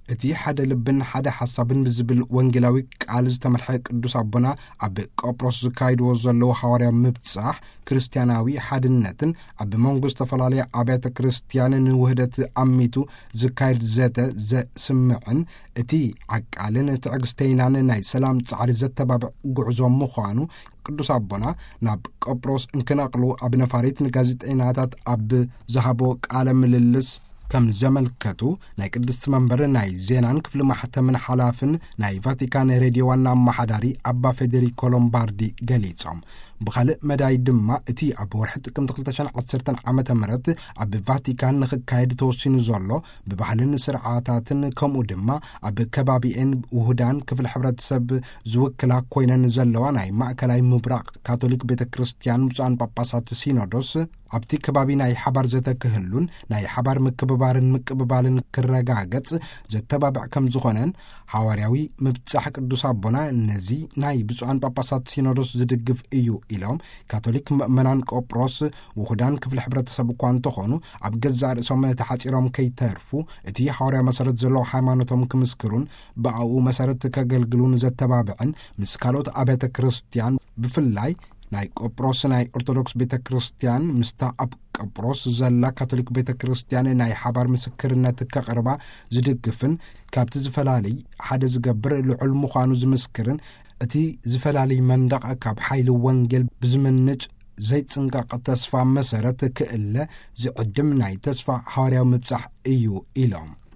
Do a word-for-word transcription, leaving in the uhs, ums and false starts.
እቲ ሓደ ልብን ሓደ ሓሳብን ብዝብል ወንጌላዊ ቃል ዝተመርሐ ቅዱስ አቦና ኣብ ቆጵሮስ ዝካይድዎ ዘለዉ ሐዋርያዊ ምብጻሕ ክርስቲያናዊ ሓድነትን ኣብ መንጎ ዝተፈላለየ ኣብያተ ክርስቲያንን ውህደት ኣሚቱ ዝካይድ ዘተ ዘስምዕን እቲ ዓቃልን ትዕግስተይናን ናይ ሰላም ጻዕሪ ዘተባብዕ ጉዕዞ ምዃኑ ቅዱስ አቦና ናብ ቆጵሮስ እንክናቅሉ ኣብ ነፋሪት ንጋዜጠኛታት ኣብ ዝሃቦ ቃለ ምልልስ ከም ዘመልከቱ ናይ ቅድስት መንበር ናይ ዜናን ክፍሊ ማሕተምን ሓላፍን ናይ ቫቲካን ሬድዮ ዋና አማሓዳሪ አባ ፌዴሪኮ ሎምባርዲ ገሊጾም ብኻልእ መዳይ ድማ እቲ ኣብ ወርሒ ጥቅምቲ ክልተ ሸሕን ዓሰርተ ዓመተ ምህረት ኣብ ቫቲካን ንኽካየድ ተወሲኑ ዘሎ ብባህልን ስርዓታትን ከምኡ ድማ ኣብ ከባቢኤን ውሁዳን ክፍሊ ሕብረተሰብ ዝውክላ ኮይነን ዘለዋ ናይ ማእከላይ ምብራቅ ካቶሊክ ቤተ ክርስቲያን ብፁዓን ጳጳሳት ሲኖዶስ ኣብቲ ከባቢ ናይ ሓባር ዘተክህሉን ናይ ሓባር ምክብባርን ምቅብባልን ክረጋገጽ ዘተባብዕ ከም ዝኾነን ሐዋርያዊ ምብጻሕ ቅዱስ አቦና ነዚ ናይ ብፁዓን ጳጳሳት ሲኖዶስ ዝድግፍ እዩ ኢሎም ካቶሊክ ምእመናን ቆጵሮስ ውሁዳን ክፍሊ ሕብረተሰብ እኳ እንተኾኑ ኣብ ገዛእ ርእሶም ተሓፂሮም ከይተርፉ እቲ ሐዋርያ መሰረት ዘለዎ ሃይማኖቶም ክምስክሩን ብኣኡ መሰረት ከገልግሉን ዘተባብዕን ምስ ካልኦት ኣብያተ ክርስቲያን ብፍላይ ናይ ቆጵሮስ ናይ ኦርቶዶክስ ቤተ ክርስቲያን ምስታ ኣብ ቆጵሮስ ዘላ ካቶሊክ ቤተ ክርስቲያን ናይ ሓባር ምስክርነት ከቕርባ ዝድግፍን ካብቲ ዝፈላለይ ሓደ ዝገብር ልዑል ምዃኑ ዝምስክርን እቲ ዝፈላለይ መንደቕ ካብ ሓይሊ ወንጌል ብዝምንጭ ዘይጽንቃቕ ተስፋ መሰረት ክእለ ዝዕድም ናይ ተስፋ ሐዋርያዊ ምብጻሕ እዩ ኢሎም